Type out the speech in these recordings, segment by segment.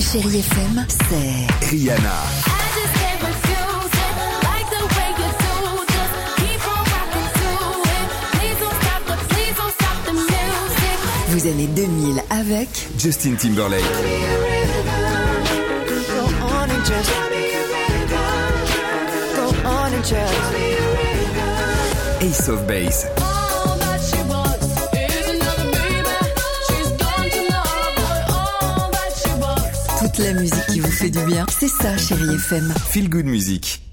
Chérie FM, c'est Rihanna. Vous aimez 2000 avec Justin Timberlake. Ace of Base. toute la musique qui vous fait du bien. C'est ça, Chérie FM. Feel Good Music.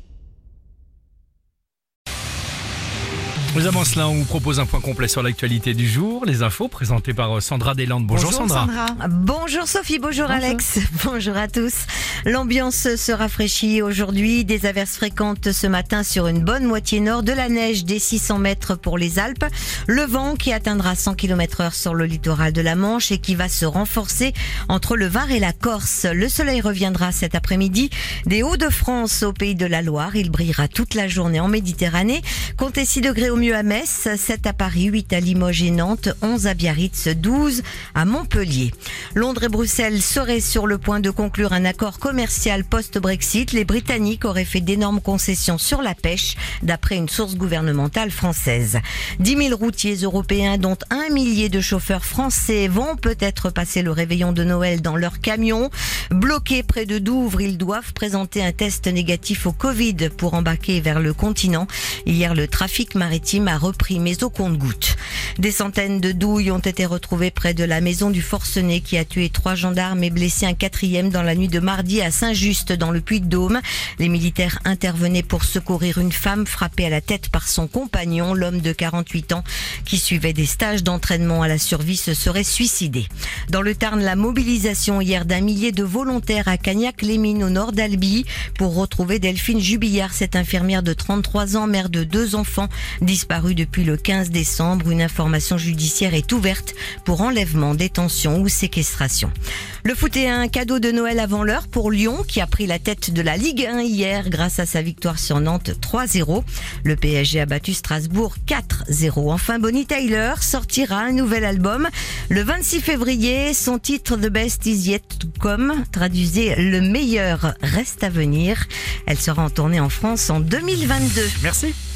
Mais avant cela, on vous propose un point complet sur l'actualité du jour, les infos présentées par Sandra Deslandes. Bonjour Sandra. Bonjour Sophie, bonjour Alex, bonjour à tous. L'ambiance se rafraîchit aujourd'hui, des averses fréquentes ce matin sur une bonne moitié nord, de la neige des 600 mètres pour les Alpes, le vent qui atteindra 100 km/h sur le littoral de la Manche et qui va se renforcer entre le Var et la Corse. Le soleil reviendra cet après-midi des Hauts-de-France au Pays de la Loire, il brillera toute la journée en Méditerranée, comptez 6 degrés au mieux à Metz, 7 à Paris, 8 à Limoges et Nantes, 11 à Biarritz, 12 à Montpellier. Londres et Bruxelles seraient sur le point de conclure un accord commercial post-Brexit. Les Britanniques auraient fait d'énormes concessions sur la pêche, d'après une source gouvernementale française. 10 000 routiers européens, dont 1 millier de chauffeurs français, vont peut-être passer le réveillon de Noël dans leur camion. Bloqués près de Douvres, ils doivent présenter un test négatif au Covid pour embarquer vers le continent. Hier, le trafic maritime a repris, mais au compte-gouttes. Des centaines de douilles ont été retrouvées près de la maison du forcené qui a tué 3 gendarmes et blessé un 4e dans la nuit de mardi à Saint-Just dans le Puy-de-Dôme. Les militaires intervenaient pour secourir une femme frappée à la tête par son compagnon, l'homme de 48 ans qui suivait des stages d'entraînement à la survie se serait suicidé. Dans le Tarn, la mobilisation hier d'1 millier de volontaires à Cagnac-les-Mines au nord d'Albi pour retrouver Delphine Jubillard, cette infirmière de 33 ans, mère de 2 enfants, disparue depuis le 15 décembre. Une information judiciaire est ouverte pour enlèvement, détention ou séquestration. Le foot est un cadeau de Noël avant l'heure pour Lyon qui a pris la tête de la Ligue 1 hier grâce à sa victoire sur Nantes 3-0. Le PSG a battu Strasbourg 4-0. Enfin, Bonnie Tyler sortira un nouvel album le 26 février. Son titre The Best Is Yet to Come, traduisez le meilleur reste à venir. Elle sera en tournée en France en 2022. Merci.